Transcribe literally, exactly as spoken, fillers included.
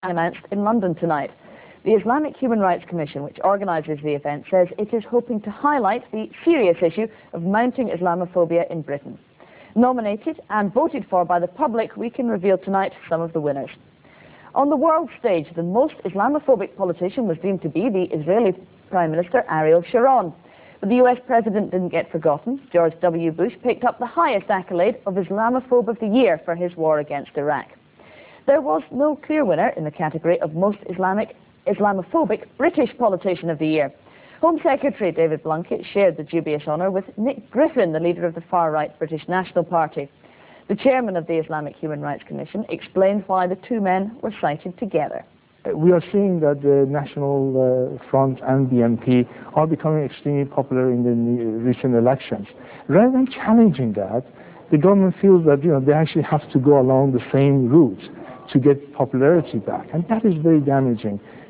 announced in London tonight. The Islamic Human Rights Commission, which organises the event, says it is hoping to highlight the serious issue of mounting Islamophobia in Britain. Nominated and voted for by the public, we can reveal tonight some of the winners. On the world stage, the most Islamophobic politician was deemed to be the Israeli Prime Minister Ariel Sharon. But the U S president didn't get forgotten. George W. Bush picked up the highest accolade of Islamophobe of the Year for his war against Iraq. There was no clear winner in the category of most Islamic, Islamophobic British Politician of the Year. Home Secretary David Blunkett shared the dubious honour with Nick Griffin, the leader of the far-right British National Party. The chairman of the Islamic Human Rights Commission explained why the two men were cited together. We are seeing that the National uh, Front and B N P are becoming extremely popular in the recent elections. Rather than challenging that, the government feels that you know they actually have to go along the same route to get popularity back, and that is very damaging.